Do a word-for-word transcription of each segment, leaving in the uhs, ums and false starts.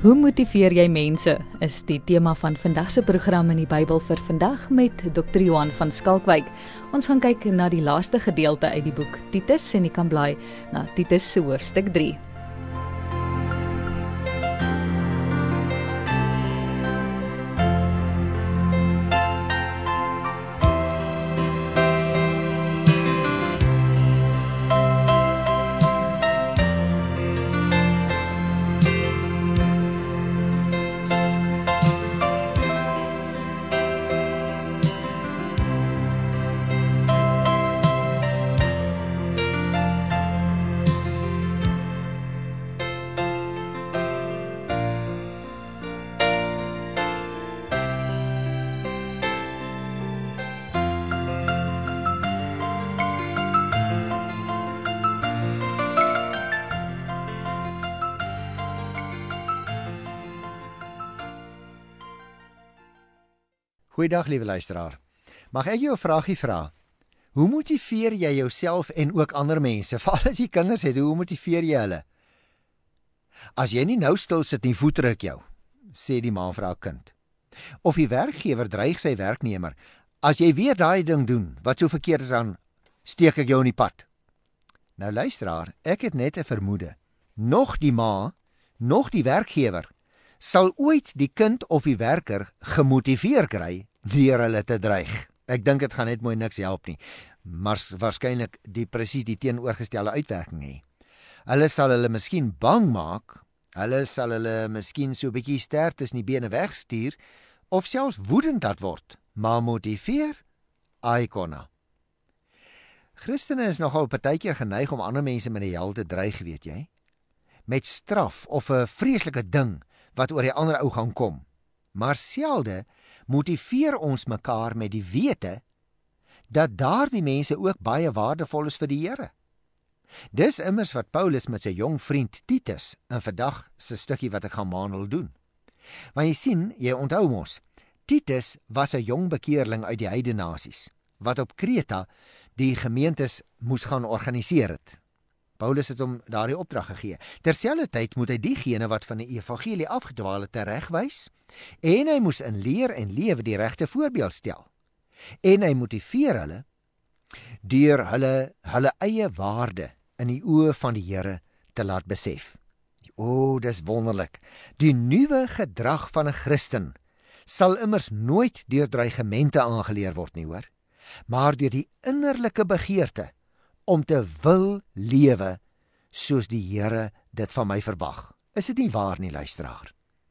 Hoe motiveer jy mense, is die tema van vandag se program in die Bybel vir vandag met dokter Johan van Skalkwyk. Ons gaan kyk na die laaste gedeelte uit die boek Titus en jy kan blaai na Titus se hoofstuk drie. Goeiedag, liewe luisteraar. Mag ek jou 'n vraagie vra? Hoe motiveer jy jouself en ook ander mense? Veral as jy kinders het, hoe motiveer jy hulle? As jy nie nou stil sit nie, voetdruk jou, sê die ma vir haar kind. Of die werkgewer dreig sy werknemer, as jy weer daai ding doen, wat so verkeerd is, dan steek ek jou in die pad. Nou luisteraar, ek het net 'n vermoede. Nog die ma, nog die werkgewer, sal ooit die kind of die werker gemotiveer kry deur hulle te dreig. Ek dink dit gaan net mooi niks help nie, maar waarskynlik die presies die teenoorgestelde uitwerking hê. Hulle sal hulle miskien bang maak, hulle sal hulle miskien so 'n bietjie ster tussen die bene wegstuur, of selfs woedend laat word, maar motiveer, ai konna. Christene is nogal partykeer geneig om ander mense met die hel te dreig, weet jy, met straf of 'n vreeslike ding wat oor die ander ou gaan kom. Maar selde motiveer ons mekaar met die wete dat daardie mense ook baie waardevol is vir die Here. Dis immers wat Paulus met sy jong vriend Titus in vandag se stukkie wat ek gaan maandel doen. Want jy sien, jy onthou mos, Titus was 'n jong bekeerling uit die heidene nasies, wat op Kreta die gemeentes moes gaan organiseer het. Paulus het hom daardie opdrag gegee. Terselfdertyd moet hy diegene wat van die evangelie afgedwaal het teregwys, en hy moes in leer en lewe die regte voorbeeld stel. En hy motiveer hulle deur hulle hulle eie waarde in die oë van die Here te laat besef. O, dis wonderlik. Die nuwe gedrag van 'n Christen sal immers nooit deur dreigemente aangeleer word nie, hoor, maar deur die innerlike begeerte om te wil lewe soos die Here dit van my verwag. Is dit nie waar nie, luisteraar?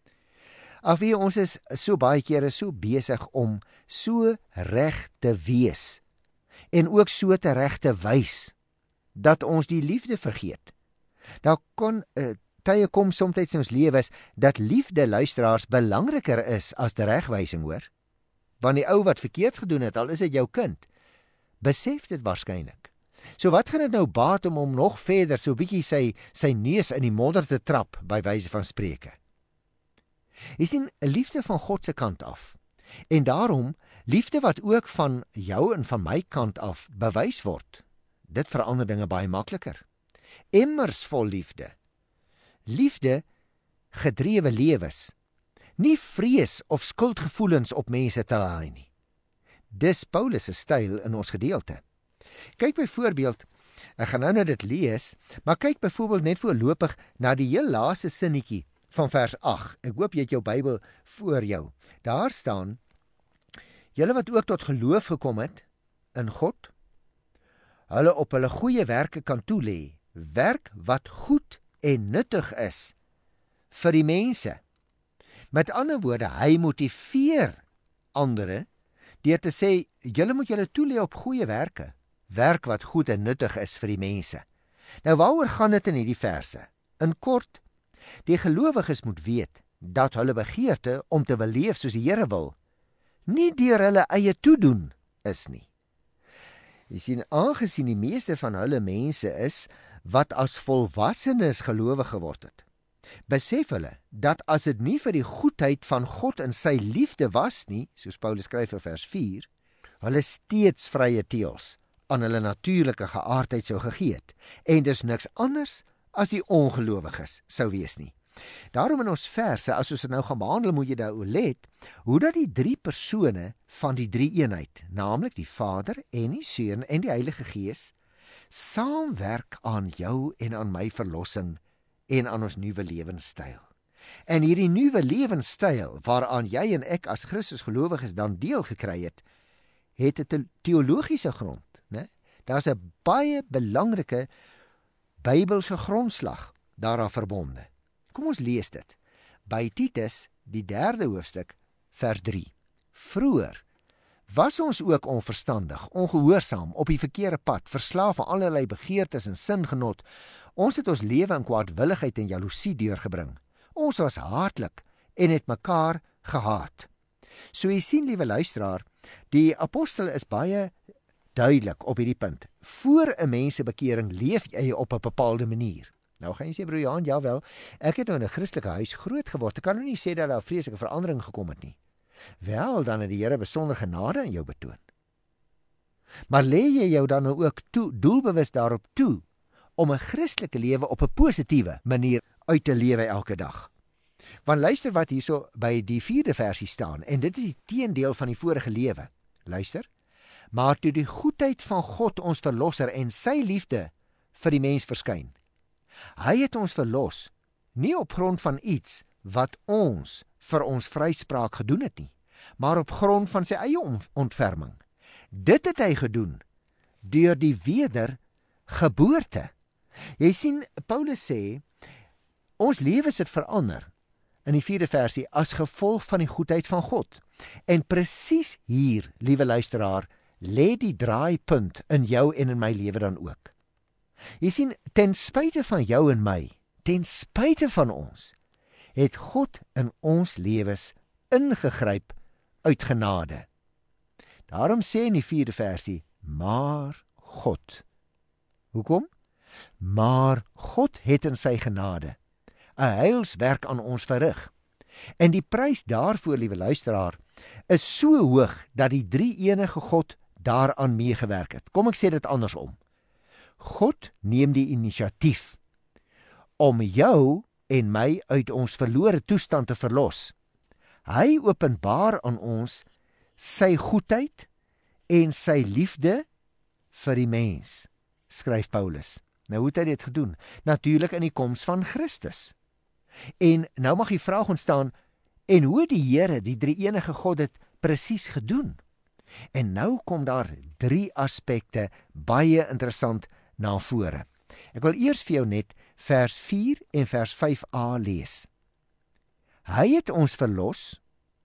Ag wie, ons is so baie kere so besig om so reg te wees en ook so te reg te wys dat ons die liefde vergeet. Daar kon uh, tye kom soms in ons lewens dat liefde, luisteraars, belangriker is as die regwysing, hoor. Want die ou wat verkeerd gedoen het, al is dit jou kind, besef dit waarskynlik. So wat gaan dit nou baat om om nog verder so bietjie sy, sy neus in die modder te trap, by wyse van spreke? Jy sien, liefde van God se kant af, en daarom liefde wat ook van jou en van my kant af bewys word, dit verander dinge baie makliker. Immers vol liefde. Liefde gedrewe lewens, nie vrees of skuldgevoelens op mense te laai nie. Dis Paulus se styl in ons gedeelte. Kyk byvoorbeeld, ek gaan nou net dit lees, maar kyk byvoorbeeld net voorlopig na die heel laaste sinnetjie van vers agt. Ek hoop jy het jou Bybel voor jou. Daar staan, julle wat ook tot geloof gekom het in God, hulle op hulle goeie werke kan toelê, werk wat goed en nuttig is vir die mense. Met ander woorde, hy motiveer andere deur te sê, julle moet julle toelê op goeie werke, werk wat goed en nuttig is vir die mense. Nou waaroor gaan dit in hierdie verse? In kort, die gelowiges moet weet dat hulle begeerte om te wil leef soos die Here wil, nie deur hulle eie toedoen is nie. Jy sien, aangesien die meeste van hulle mense is wat as volwassenes gelowig geword het, besef hulle dat as dit nie vir die goedheid van God en sy liefde was nie, soos Paulus skryf in vers vier, hulle steeds vrye teels aan hulle natuurlike geaardheid sou gegee het, en dis niks anders as die ongelowiges sou wees nie. Daarom in ons verse, as ons dit nou gaan behandel, moet jy daaroor let, hoe dat die drie persone van die drie eenheid, naamlik die Vader en die Seun en die Heilige Gees, saamwerk aan jou en aan my verlossing en aan ons nuwe lewenstyl. En hierdie nuwe lewenstyl, waaraan jy en ek as Christus gelowiges dan deel gekry het, het 'n teologiese grond, né? Daar's 'n baie belangrike Bybelse grondslag daaraan verbonde. Kom ons lees dit. By Titus, die derde hoofstuk, vers drie. Vroeër was ons ook onverstandig, ongehoorsaam, op die verkeerde pad, verslaaf aan allerlei begeertes en singenot. Ons het ons lewe in kwaadwilligheid en jaloesie deurgebring. Ons was haatlik en het mekaar gehaat. So jy sien, liewe luisteraar, die apostel is baie duidelik op hierdie punt. Voor 'n mens se bekering leef jy op 'n bepaalde manier. Nou gaan jy sê, broer Johan, jawel, ek het nou in 'n Christelike huis groot geword. Ek kan nou nie sê dat daar 'n vreeslike verandering gekom het nie. Wel, dan het die Here besonder genade aan jou betoon. Maar lê jy jou dan nou ook toe, doelbewus daarop toe, om 'n Christelike lewe op 'n positiewe manier uit te lewe elke dag? Want luister wat hierso by die vierde versie staan, en dit is die teendeel van die vorige lewe. Luister, maar toe die goedheid van God ons verlosser en sy liefde vir die mens verskyn. Hy het ons verlos, nie op grond van iets wat ons vir ons vryspraak gedoen het nie, maar op grond van sy eie ontferming. Dit het hy gedoen deur die wedergeboorte. Jy sien, Paulus sê, ons lewens het verander, in die vierde versie, as gevolg van die goedheid van God. En presies hier, liewe luisteraar, lê die draaipunt in jou en in my lewe dan ook. Jy sien, ten spyte van jou en my, ten spyte van ons, het God in ons lewens ingegryp uit genade. Daarom sê in die vierde versie, maar God. Hoekom? Maar God het in sy genade 'n heilswerk aan ons verrig. En die prys daarvoor, liewe luisteraar, is so hoog dat die drie enige God daaraan meegewerk het. Kom ek sê dit andersom. God neem die inisiatief om jou en my uit ons verlore toestand te verlos. Hy openbaar aan ons sy goedheid en sy liefde vir die mens, skryf Paulus. Nou hoe het hy dit gedoen? Natuurlik in die koms van Christus. En nou mag die vraag ontstaan, en hoe het die Here, die drie enige God, dit presies gedoen? En nou kom daar drie aspekte baie interessant na vore. Ek wil eers vir jou net vers vier en vers vyf a lees. Hy het ons verlos,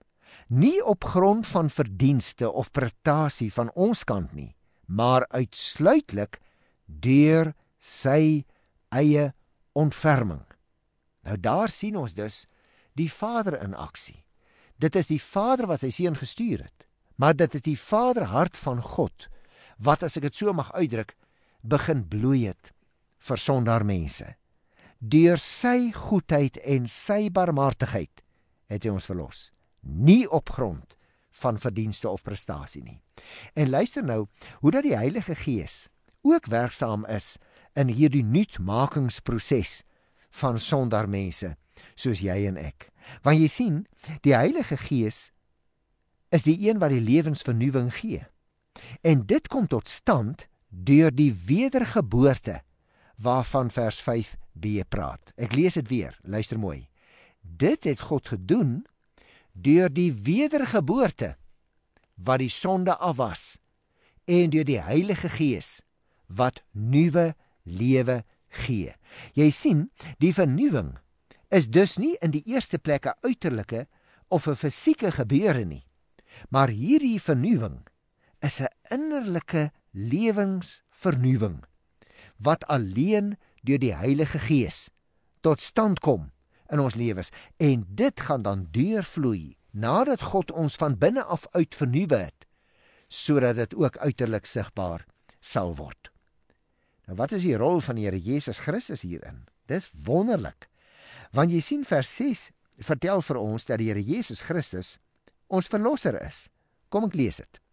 nie op grond van verdienste of prestasie van ons kant nie, maar uitsluitlik deur sy eie ontferming. Nou daar sien ons dus die Vader in aksie. Dit is die Vader wat sy seun gestuur het, maar dit is die Vaderhart van God, wat, as ek dit so mag uitdruk, begin bloei het vir sondaar mense. Deur sy goedheid en sy barmhartigheid het hy ons verlos, nie op grond van verdienste of prestasie nie. En luister nou, hoe dat die Heilige Gees ook werksaam is in hierdie nuutmakingsproses van sondaar mense, soos jy en ek. Want jy sien, die Heilige Gees is die een wat die lewensvernuwing gee. En dit kom tot stand deur die wedergeboorte, waarvan vers vyf b praat. Ek lees dit weer, luister mooi. Dit het God gedoen deur die wedergeboorte, wat die sonde afwas, en deur die Heilige Gees, wat nuwe lewe gee. Jy sien, die vernuwing is dus nie in die eerste plek 'n uiterlike of 'n fisieke gebeure nie, maar hierdie vernuwing is 'n innerlike lewensvernuwing, wat alleen deur die Heilige Gees tot stand kom in ons lewens, en dit gaan dan deurvloei, nadat God ons van binne af uit vernuwe het, sodat dit ook uiterlik sigbaar sal word. Nou wat is die rol van die Here Jesus Christus hierin? Dis wonderlik, want jy sien vers ses vertel vir ons dat die Here Jesus Christus ons verlosser is. Kom ek lees dit.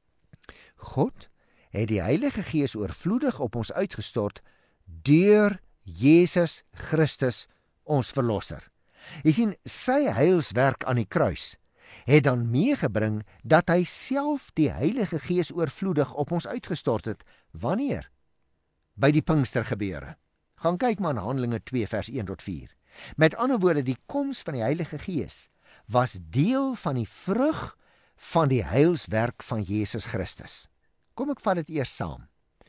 God het die Heilige Gees oorvloedig op ons uitgestort deur Jesus Christus ons verlosser. Jy sien, sy heilswerk aan die kruis het dan meegebring dat hy self die Heilige Gees oorvloedig op ons uitgestort het. Wanneer? By die Pinkstergebeure. Gaan kyk maar in Handelinge twee vers een tot vier. Met ander woorde, die koms van die Heilige Gees was deel van die vrug van die heilswerk van Jesus Christus. Kom ek vat dit eers saam.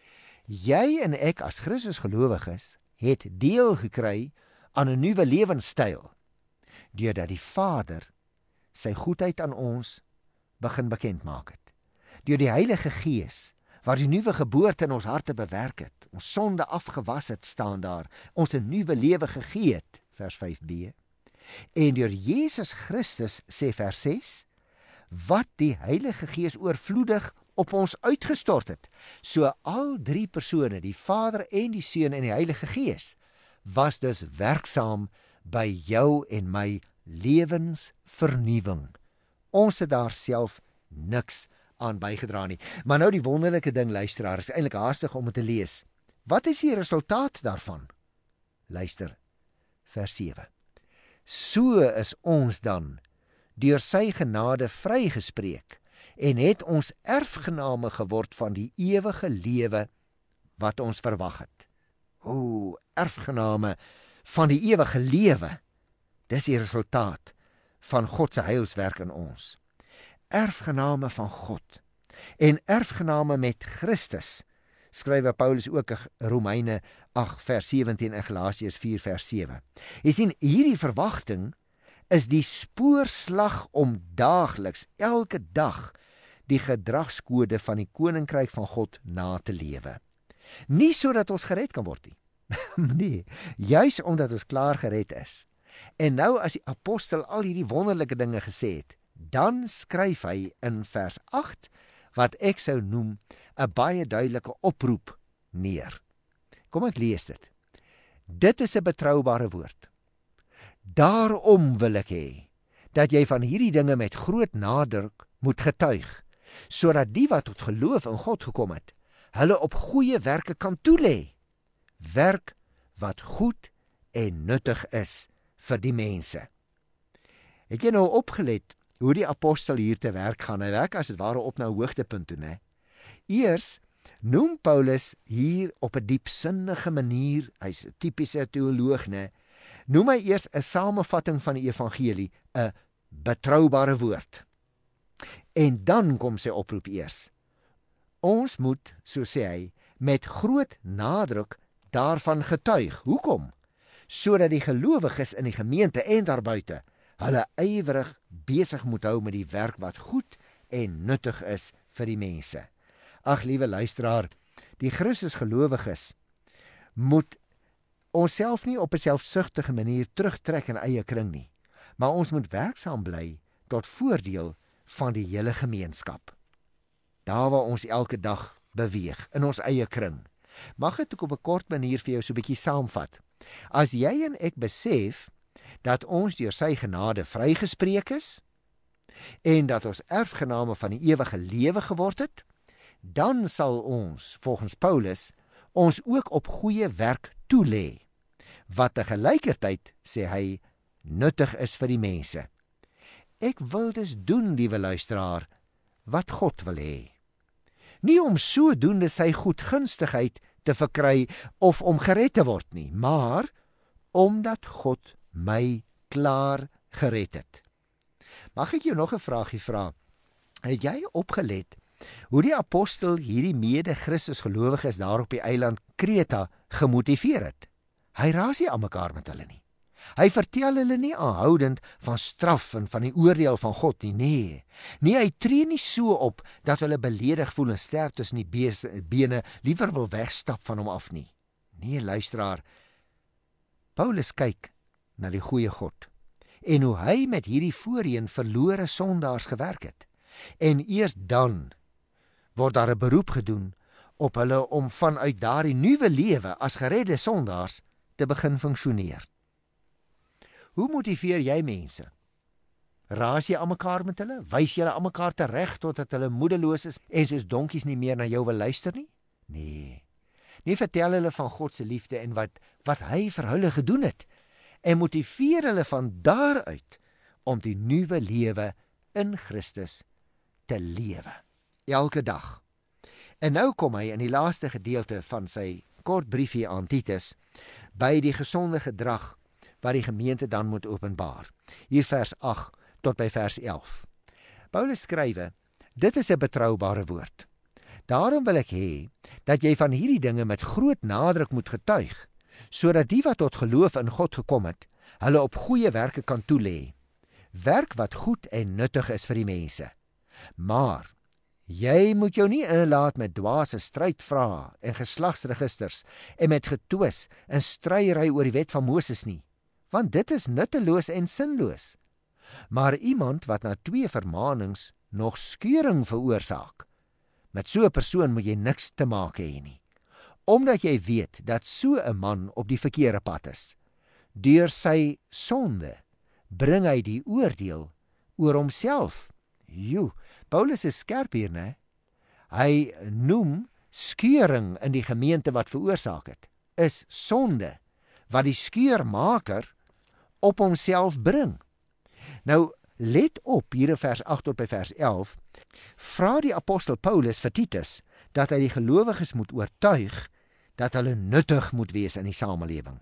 Jy en ek as Christus gelowiges het deel gekry aan 'n nuwe lewenstyl, deurdat die Vader sy goedheid aan ons begin bekend maak het. Deur die Heilige Gees, waar die nuwe geboorte in ons harte bewerk het, ons sonde afgewas het, staan daar, ons 'n nuwe lewe gegee het, vers vyf b. En deur Jesus Christus, sê vers ses, wat die Heilige Gees oorvloedig op ons uitgestort het. So al drie persone, die Vader en die Seun en die Heilige Gees, was dus werksaam by jou en my lewensvernuwing. Ons het daar self niks aan bygedra nie. Maar nou die wonderlike ding, luisteraar, is eintlik haastig om het te lees. Wat is die resultaat daarvan? Luister, vers sewe. So is ons dan deur sy genade vrygespreek en het ons erfgename geword van die ewige lewe wat ons verwag het. O, erfgename van die ewige lewe. Dis die resultaat van God se heilswerk in ons. Erfgename van God en erfgename met Christus, skryf Paulus ook in Romeine agt vers sewentien en Galasiërs vier vers sewe. Jy sien, hierdie verwagting is die spoorslag om daagliks, elke dag, die gedragskode van die koninkryk van God na te lewe. Nie sodat ons gered kan word nie. Nee, juis omdat ons klaar gered is. En nou as die apostel al hierdie wonderlike dinge gesê het, dan skryf hy in vers agt, wat ek sou noem 'n baie duidelike oproep neer. Kom ek lees dit. Dit is 'n betroubare woord. Daarom wil ek hê dat jy van hierdie dinge met groot nadruk moet getuig, sodat die wat tot geloof in God gekom het, hulle op goeie werke kan toelê. Werk wat goed en nuttig is vir die mense. Het jy nou opgelet hoe die apostel hier te werk gaan? Hy werk as dit ware op nou hoogtepunt toe, né? Eers noem Paulus hier op 'n diepsinnige manier, hy's 'n tipiese teoloog, né? Noem hy eers 'n samevatting van die evangelie, 'n betroubare woord. En dan kom sy oproep eers. Ons moet, so sê hy, met groot nadruk daarvan getuig. Hoekom? Sodat die gelowiges in die gemeente en daarbuiten hulle ywerig besig moet hou met die werk wat goed en nuttig is vir die mense. Ag, liewe luisteraar, die Christus gelowiges moet onsself nie op 'n selfsugtige manier terugtrek in eie kring nie, maar ons moet werksaam bly tot voordeel van die hele gemeenskap. Daar waar ons elke dag beweeg, in ons eie kring. Mag ek op 'n kort manier vir jou so 'n bietjie saamvat? As jy en ek besef dat ons deur sy genade vrygespreek is en dat ons erfgename van die ewige lewe geword het, dan sal ons, volgens Paulus, ons ook op goeie werk toelê, wat tegelykertyd, sê hy, nuttig is vir die mense. Ek wil dus doen, liewe luisteraar, wat God wil hê. Nie om sodoende sy goedgunstigheid te verkry of om gered te word nie, maar omdat God my klaar gered het. Mag ek jou nog 'n vraagie vra? Het jy opgelet hoe die apostel hierdie mede-Christus gelowiges daar op die eiland Kreta gemotiveer het? Hy raas nie aan mekaar met hulle nie. Hy vertel hulle nie aanhoudend van straf en van die oordeel van God nie, nee. Nee, hy tree nie so op dat hulle beledig voel en sterk tussen die bene liewer wil wegstap van hom af nie. Nee, luisteraar, Paulus kyk na die goeie God en hoe hy met hierdie voorheen verlore sondaars gewerk het. En eers dan word daar 'n beroep gedoen op hulle om vanuit daardie nuwe lewe as geredde sondaars te begin funksioneer. Hoe motiveer jy mense? Raas jy aan mekaar met hulle? Wys jy hulle aan mekaar tereg totdat hulle moedeloos is en soos donkies nie meer na jou wil luister nie? Nee. Nie vertel hulle van God se liefde en wat wat hy vir hulle gedoen het en motiveer hulle van daaruit om die nuwe lewe in Christus te lewe, elke dag. En nou kom hy in die laaste gedeelte van sy kort briefie aan Titus, by die gesonde gedrag wat die gemeente dan moet openbaar. Hier vers agt tot by vers elf. Paulus skrywe, dit is 'n betroubare woord. Daarom wil ek hê, dat jy van hierdie dinge met groot nadruk moet getuig, sodat die wat tot geloof in God gekom het, hulle op goeie werke kan toelê. Werk wat goed en nuttig is vir die mense. Maar, jy moet jou nie inlaat met dwaase strydvrae en geslagsregisters en met getwis en stryery oor die wet van Moses nie, want dit is nutteloos en sinloos. Maar iemand wat na twee vermaanings nog skeuring veroorsaak, met so 'n persoon moet jy niks te maak hê nie, omdat jy weet dat so 'n man op die verkeerde pad is. Deur sy sonde bring hy die oordeel oor homself. Jo, Paulus is skerp hier, né? Hy noem skeuring in die gemeente wat veroorsaak het, is sonde, wat die skeurmaker op homself bring. Nou, let op, hier in vers agt tot by vers elf, vra die apostel Paulus vir Titus, dat hy die gelowiges moet oortuig, dat hulle nuttig moet wees in die samelewing.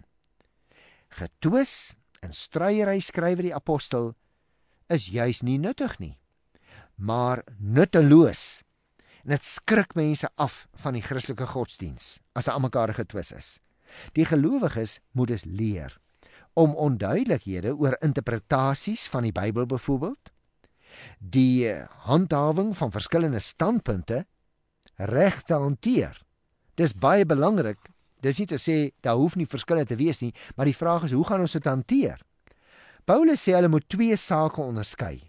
Getwis en stryery, skrywe die apostel, is juis nie nuttig nie, maar nutteloos. En dit skrik mense af van die Christelike godsdiens, as hy aan mekaar getwis is. Die gelowiges moet dus leer, om onduidelikhede oor interpretasies van die Bybel byvoorbeeld, die handhawing van verskillende standpunte, reg te hanteer. Dis baie belangrik, dis nie te sê, daar hoef nie verskille te wees nie, maar die vraag is, hoe gaan ons dit hanteer? Paulus sê, hulle moet twee sake onderskei.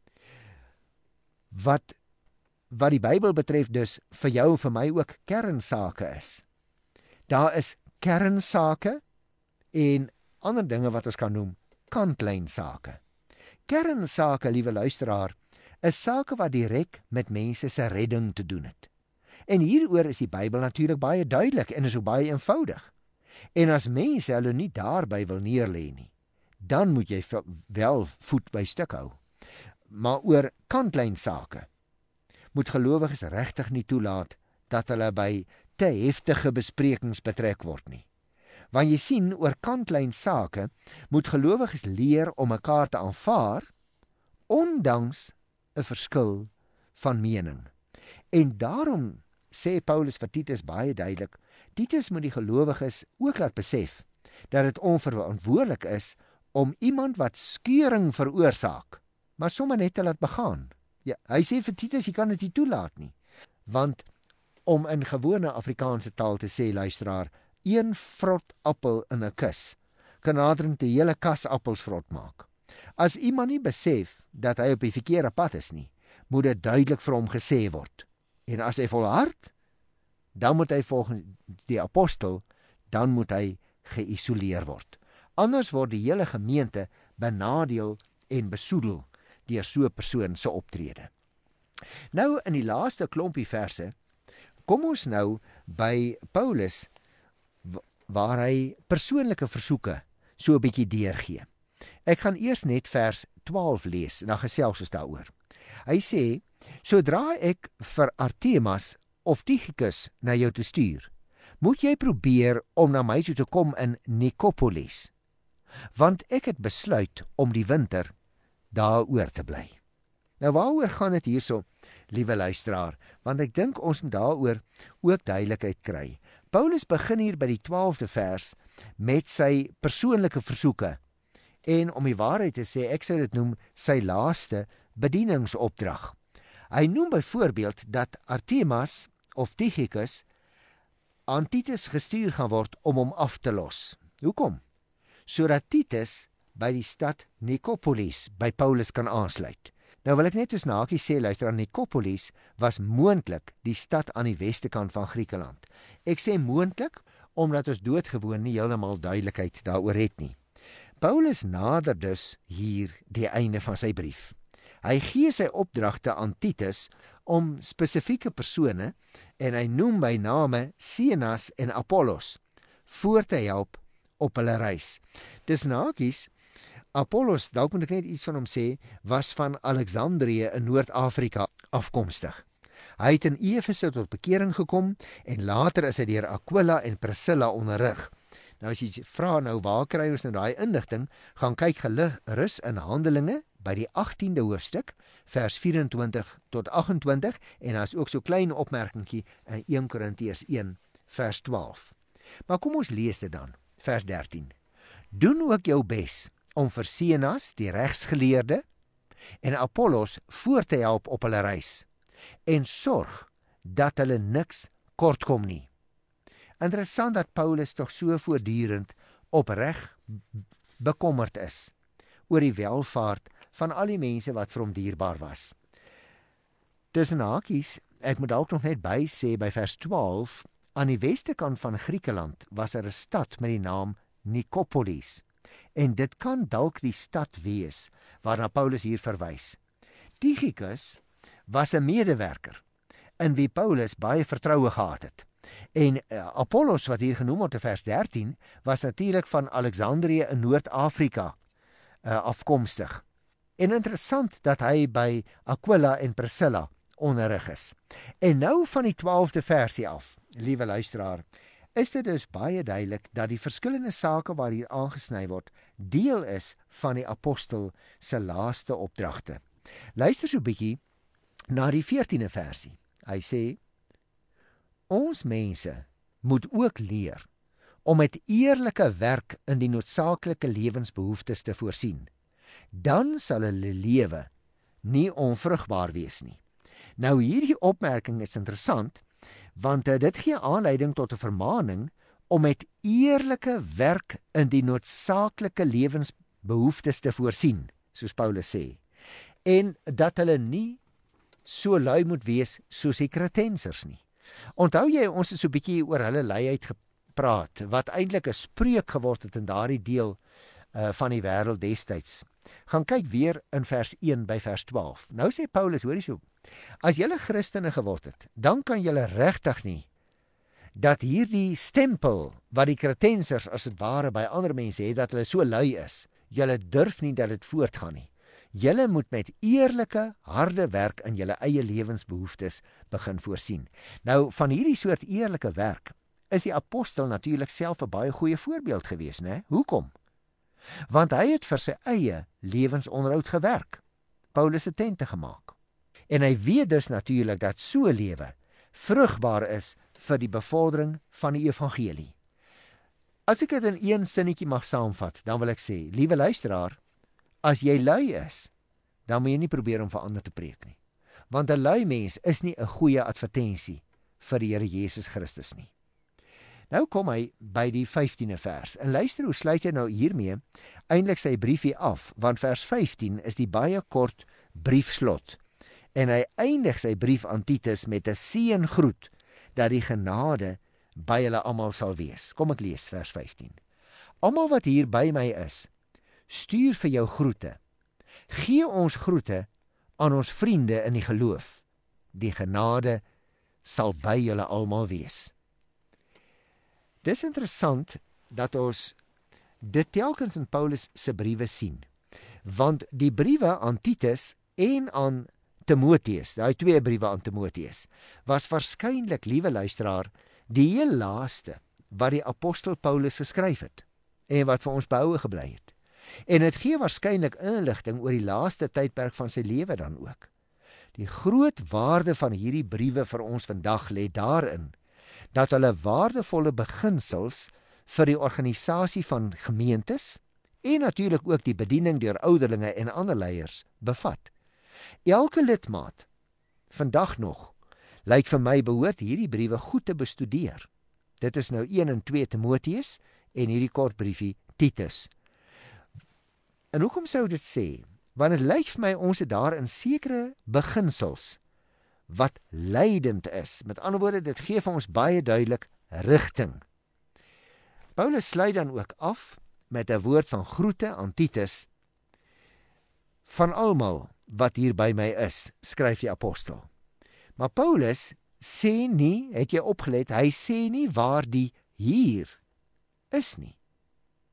Wat, wat die Bybel betref dus, vir jou en vir my ook kernsake is. Daar is kernsake, en ander dinge wat ons kan noem, kantlynsake. Kernsake, liewe luisteraar, is sake wat direk met mense se redding te doen het. En hieroor is die Bybel natuurlik baie duidelik en is ook baie eenvoudig. En as mense hulle nie daarby wil neerlê nie, dan moet jy wel voet by stuk hou. Maar oor kantlynsake moet gelowiges regtig nie toelaat dat hulle by te heftige besprekings betrek word nie. Want jy sien, oor kantlynsake moet gelowiges leer om mekaar te aanvaar, ondanks 'n verskil van mening. En daarom sê Paulus vir Titus baie duidelik, Titus moet die gelowiges ook laat besef, dat dit onverantwoordelik is om iemand wat skeuring veroorsaak, maar sommer net te laat begaan. Ja, hy sê vir Titus, jy kan dit nie toelaat nie. Want, om in gewone Afrikaanse taal te sê, luisteraar, een vrot appel in 'n kus, kan naderhand die hele kas appels vrot maak. As iemand nie besef, dat hy op die verkeerde pad is nie, moet dit duidelik vir hom gesê word. En as hy volhard, dan moet hy volgens die apostel, dan moet hy geïsoleer word. Anders word die hele gemeente benadeel en besoedel deur so 'n persoon se optrede. Nou in die laaste klompie verse, kom ons nou by Paulus, waar hy persoonlike versoeke so 'n bietjie deurgee. Ek gaan eers net vers twaalf lees, en dan gesels ons daaroor. Hy sê, sodra ek vir Artemas of Tychicus na jou toe stuur, moet jy probeer om na my toe te kom in Nikopolis, want ek het besluit om die winter daar oor te bly. Nou waaroor gaan dit hierso, liewe luisteraar, want ek dink ons moet daaroor ook duidelikheid kry. Paulus begin hier by die twaalfde vers met sy persoonlike versoeke, en om die waarheid te sê, ek sou dit noem sy laaste bedieningsopdrag. Hy noem byvoorbeeld dat Artemas of Tychicus aan Titus gestuur gaan word om hom af te los. Hoekom? Sodat Titus by die stad Nikopolis by Paulus kan aansluit. Nou wil ek net eens na hakie sê, luister, aan Nikopolis was moontlik die stad aan die weste kant van Griekeland. Ek sê moontlik, omdat ons doodgewoon nie heeltemal duidelikheid daaroor het nie. Paulus nader dus hier die einde van sy brief. Hy gee sy opdragte aan Titus om spesifieke persone, en hy noem by name Zenas en Apollos, voor te help op hulle reis. Dis nakies, Apollos, dalk moet ek net iets van hom sê, was van Alexandrië in Noord-Afrika afkomstig. Hy het in Efese tot bekering gekom en later is hy deur Aquila en Priscilla onderrig. Nou as jy vra nou waar kry ons nou daai inligting, gaan kyk gerus in Handelinge by die agtiende hoofstuk, vers vyf-en-twintig tot agt-en-twintig, en daar is ook so klein opmerkingkie in een Korintiërs een vers twaalf. Maar kom ons lees dit dan, vers dertien. Doen ook jou bes om vir Zenas, die regsgeleerde, en Apollos voor te help op hulle reis, en sorg dat hulle niks kortkom nie. Interessant dat Paulus toch so voortdurend opreg bekommerd is oor die welvaart van al die mense wat vir hom dierbaar was. Tussen hakies, ek moet dalk nog net by sê by vers twaalf, aan die weste kant van Griekeland was er 'n stad met die naam Nikopolis, en dit kan dalk die stad wees waarna Paulus hier verwys. Tychicus was 'n medewerker in wie Paulus baie vertroue gehad het. En uh, Apollos, wat hier genoem word in vers dertien, was natuurlik van Alexandrië in Noord-Afrika uh, afkomstig. En interessant dat hy by Aquila en Priscilla onderrig is. En nou van die twaalfde versie af, liewe luisteraar, is dit dus baie duidelik dat die verskillende sake waar hier aangesny word, deel is van die apostel se laaste opdragte. Luister so 'n bietjie na die veertiende versie. Hy sê: Ons mense moet ook leer om met eerlike werk in die noodsaaklike lewensbehoeftes te voorsien. Dan sal hulle lewe nie onvrugbaar wees nie. Nou hierdie opmerking is interessant, want uh, dit gee aanleiding tot 'n vermaaning om met eerlike werk in die noodsaaklike lewensbehoeftes te voorsien, soos Paulus sê, en dat hulle nie so lui moet wees soos die Kretensers nie. Onthou jy, ons het so 'n bietjie oor hulle luiheid gepraat, wat eintlik 'n spreuk geword het in daardie deel uh, van die wêreld destyds. Gaan kyk weer in vers een by vers twaalf. Nou sê Paulus, hoor hierso, as julle Christene geword het, dan kan julle regtig nie dat hierdie stempel wat die Kretensers as dit ware by ander mense het, dat hulle so lui is, julle durf nie dat dit voortgaan nie. Julle moet met eerlike, harde werk in julle eie lewensbehoeftes begin voorsien. Nou, van hierdie soort eerlike werk is die apostel natuurlik self 'n baie goeie voorbeeld gewees, né? Hoekom? Want hy het vir sy eie lewensonderhoud gewerk. Paulus het tente gemaak. En hy weet dus natuurlik dat so 'n lewe vrugbaar is vir die bevordering van die evangelie. As ek dit in een sinnetjie mag saamvat, dan wil ek sê, liewe luisteraar, as jy lui is, dan moet jy nie probeer om vir ander te preek nie. Want 'n lui mens is nie 'n goeie advertensie vir die Here Jesus Christus nie. Nou kom hy by die vyftiende vers. En luister hoe sluit hy nou hiermee eintlik sy briefie af, want vers vyftien is die baie kort briefslot. En hy eindig sy brief aan Titus met 'n seëngroet dat die genade by hulle almal sal wees. Kom ek lees vers vyftien. Almal wat hier by my is, stuur vir jou groete. Gee ons groete aan ons vriende in die geloof. Die genade sal by julle almal wees. Dis interessant dat ons dit telkens in Paulus se briewe sien, want die briewe aan Titus en aan Timoteus, daai twee briewe aan Timoteus, was waarskynlik, liewe luisteraar, die heel laaste wat die apostel Paulus geskryf het, en wat vir ons behoue gebly het. En dit gee waarskynlik inligting oor die laaste tydperk van sy lewe dan ook. Die groot waarde van hierdie briewe vir ons vandag lê daarin, dat hulle waardevolle beginsels vir die organisasie van gemeentes en natuurlik ook die bediening deur ouderlinge en ander leiers bevat. Elke lidmaat vandag nog, lyk vir my, behoort hierdie briewe goed te bestudeer. Dit is nou een en twee Timoteus en hierdie kort briefie Titus. En hoekom sou dit sê? Want dit lyk vir my ons het daar in sekere beginsels wat leidend is. Met ander woorde, dit gee vir ons baie duidelik rigting. Paulus sluit dan ook af met 'n woord van groete aan Titus. Van almal wat hier by my is, skryf die apostel. Maar Paulus sê nie, het jy opgelet, hy sê nie waar die hier is nie.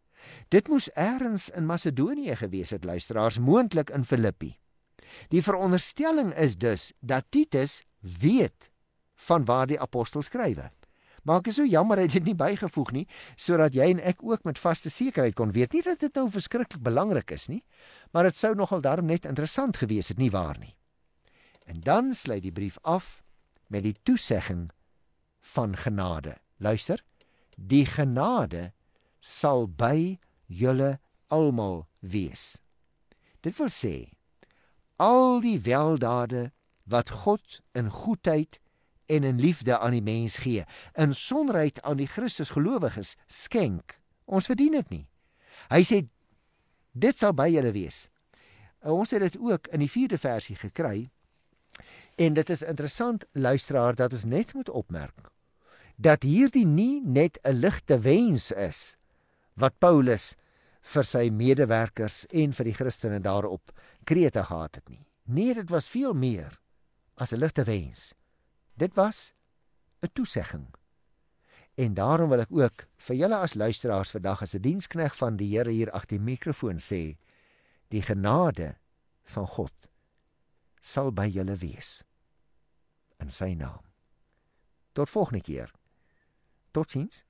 Dit moes ergens in Macedonië gewees het, luisteraars, moontlik in Filippi. Die veronderstelling is dus dat Titus weet van waar die apostel skrywe. Maar ek is so jammer hy het dit nie bygevoeg nie, sodat jy en ek ook met vaste sekerheid kon weet. Nie dat dit nou verskriklik belangrik is nie, maar dit sou nogal daarom net interessant gewees het, nie waar nie. En dan sluit die brief af met die toesegging van genade. Luister, die genade sal by julle almal wees. Dit wil sê, al die weldade wat God in goedheid en in liefde aan die mens gee, in sonderheid aan die Christus gelowiges skenk. Ons verdien dit nie. Hy sê, dit sal by julle wees. Ons het dit ook in die vierde versie gekry, en dit is interessant, luisteraar, dat ons net moet opmerk, dat hierdie nie net 'n ligte wens is, wat Paulus vir sy medewerkers en vir die Christene daarop Krete gehad het nie. Nee, dit was veel meer as 'n ligte wens. Dit was 'n toesegging. En daarom wil ek ook vir julle as luisteraars vandag as 'n dienskneg van die Here hier agter die mikrofoon sê, die genade van God sal by julle wees. In sy naam. Tot volgende keer. Totsiens.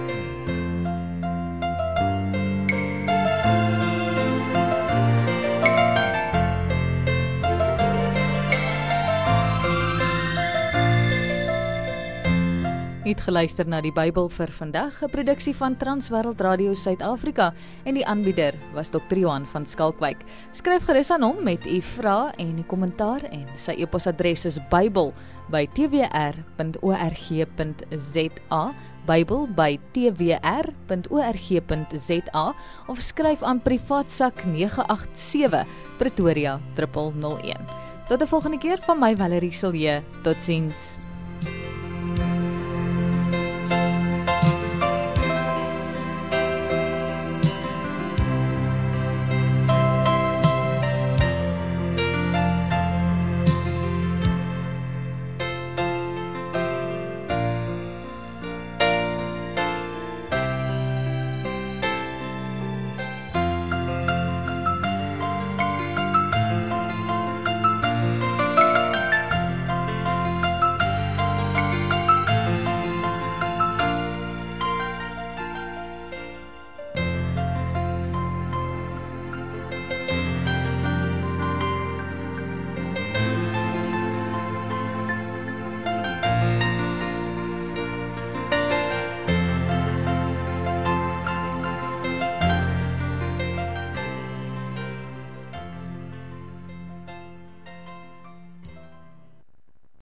U het geluister na die Bybel vir vandag, 'n produksie van Transwêreld Radio Suid-Afrika, en die aanbieder was dokter Johan van Skalkwyk. Skryf gerus aan hom met u vrae en u kommentaar, en sy e-posadres is bybel by t w r punt org punt z a, bybel by t w r punt org punt z a, of skryf aan privaatsak nege agt sewe Pretoria nul nul nul een. Tot 'n volgende keer van my Valerie Silje. Totsiens.